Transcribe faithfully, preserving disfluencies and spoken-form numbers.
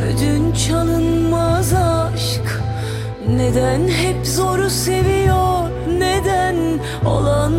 ödünç çalınmaz aşk. Neden hep zoru seviyor, neden olan